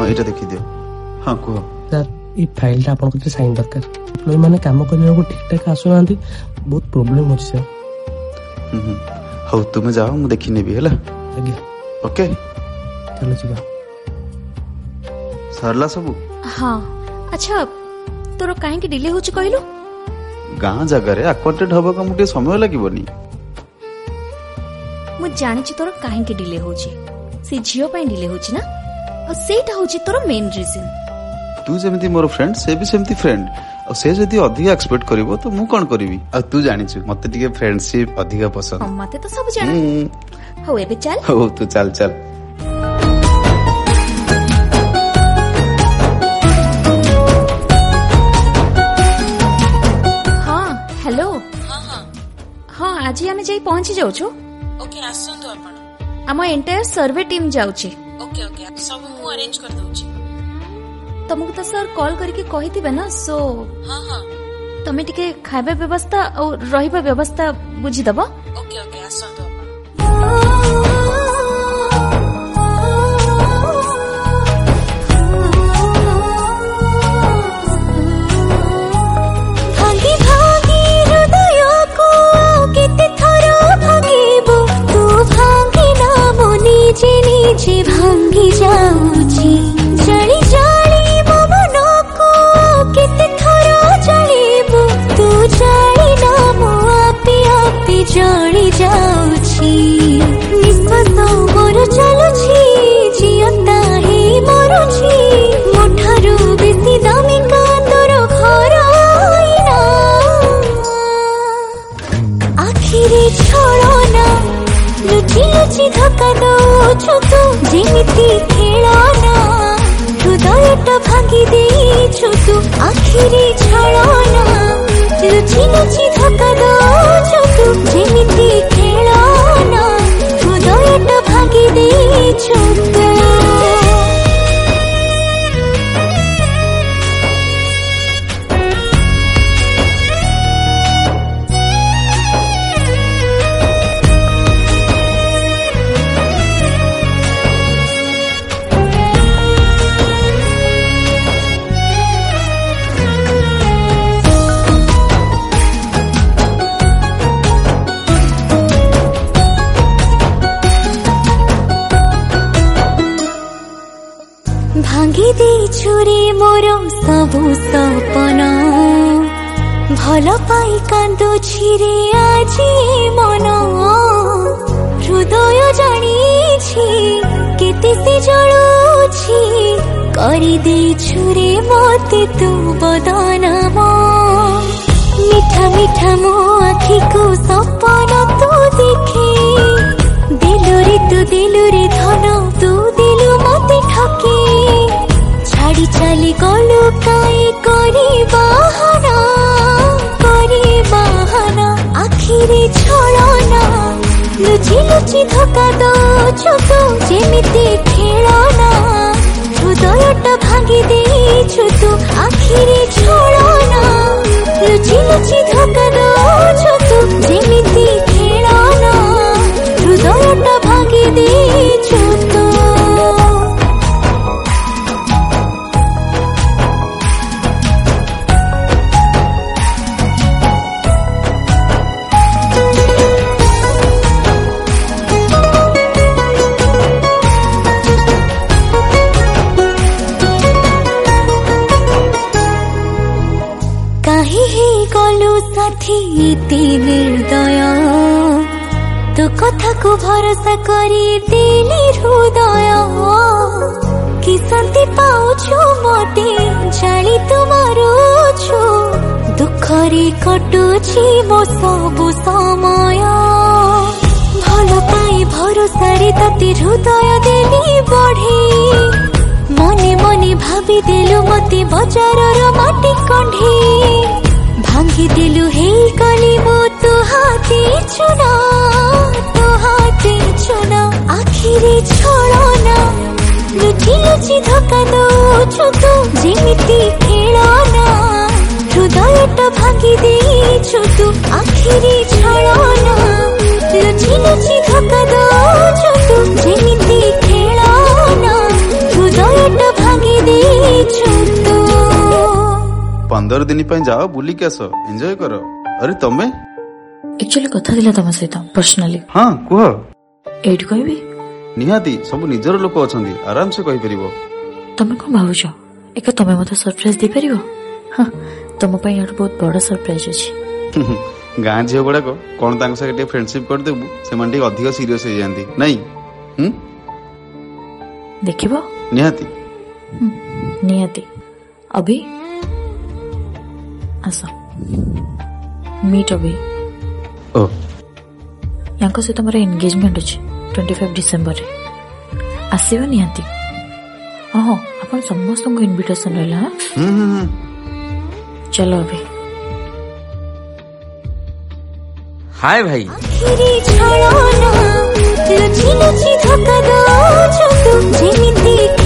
ये देखी दियो। हाँ कह सर ये फाइल आप साइन दरकार एम्प्लॉय मैंने काम करने को ठीक ठाक आसुना बहुत प्रोब्लेम हो सर। हाँ तुम जाओ मुझे देखी नेबी है ओके चलो जी सरला सब। हाँ अच्छा तोर कहीं डिले हो कहलु गाँ जगार आक्वाटेड हवा का मुझे समय लगनी मु जानी तोर कहीं डिले हो से झील डिले हो ना और सेटा हो तोर मेन रीजन। तू जमी मोर फ्रेंड से भी सेमती फ्रेंड और से जदी अधिक एक्सपेक्ट करिवो तो मु कोन करिवि आ तू जानिछु मते टिके फ्रेंडशिप अधिक पसंद। मते तो सब जाना हो एबे चल हो तू चल चल। हाँ हेलो हाँ आज आमे जाई पहुंची जाऊ छु। ओके आसंतु आपण आम एंटायर सर्वे टीम जाउची। ओके ओके सब मु अरेंज कर दउची। तुमको तो सर कॉल करके कही ना सो हाँ हाँ तमें टिके खाଇବା व्यवस्था और रहिबा व्यवस्था बुझी दबो। ओके ओके आसंतु भांगी जाऊची जली जाली मो मनो को केते थरा जलीबो तू जाली ना मो आपे आपे जली जाऊची निश्वास मोर चलुची जियता ही मरुची मोठारू बेसी दामी का तोर घर आईना आखिरी छळना लुचि लुचि धक्का दौछु तू जेमिति खेळना हृदयटा भांगी देइछु तू आखिरी छळना लुचि लुचि धक्का दौछु तू जेमिति खेळना हृदयटा भांगी देइछु तू। भांगी देइछु रे मोर सबु सपना भल पाई कांदुछि रे आजी मन हृदय जानिछि केते से जळुछि करि देइछु रे मते तू बदनाम मीठा मीठा मो आखि को सपना तू देखे दिलु रे धन तू दिलु मते ठके छाड़ी चली गलु काई करी बहाना आखिरी छळना लुचि लुचि धक्का दौछु तू जेमिति खेळना हृदयटा भांगी देइछु तू आखिरी छळना लुचि लुचि धक्का दौछु तू जेमिति खेळना हृदयटा भांगी देइछु तू। साथी निर्दय तो कथा को भरोसा करी दिली हृदय कि शांति पाउछु मते जाली तुमारुछु दुखरे कटुछि मो सबु समय भल पाई भरोसा रे तते हृदय देली बढ़े मने मने भाबी देलु मते बजारर माटी कंढे भांगी दिलु हे कली मो तु हाथी चुना आखिरी छळना लुचि लुचि धक्का दौछु तू जेमिति खेळना हृदयटा भांगी देइछु तू आखिरी छळना लुचि लुचि धक्का दौछु तू जेमिति खेळना हृदयटा भांगी 15 दिन ପାଇଁ ଯାଅ ବୁଲିକି ଆସ ଏନ୍ଜୟ କର। अरे ତମେ एक्चुअली कथा दिला तम सहित पर्सनाली ହଁ କୁହ। एठी कहबी निहाती ସବୁ ନିଜର ଲୋକ ଅଛନ୍ତି ଆରାମ ସେ କହିପାରିବ। तमे कोन भाबुछ एक तमे मते सरप्राइज दे परिबो? हां तम पई यार बहुत बड़ा सरप्राइज अछि। ଗାଁ ଝିଅ ଗୁଡାକ କଣ ତାଙ୍କ ସାଙ୍ଗେ ଟିକେ ଫ୍ରେଣ୍ଡସିପ କରିଦେବୁ ସେମାନେ ଟିକେ ଅଧିକ ସିରିୟସ ହେଇଯାନ୍ତି ନାଇଁ? देखिबो निहाती नियति अभी आसा मीट अभी ओ यांको से तमरा एंगेजमेंट अछि 25 डिसेंबर रे आसीबो नियति। हां अपन समस्त को इनविटेशन रहला। चलो अभी हाय भाई आखिरी छाड़ो ना लुची लुची धक्का दो जो तुम जेमिति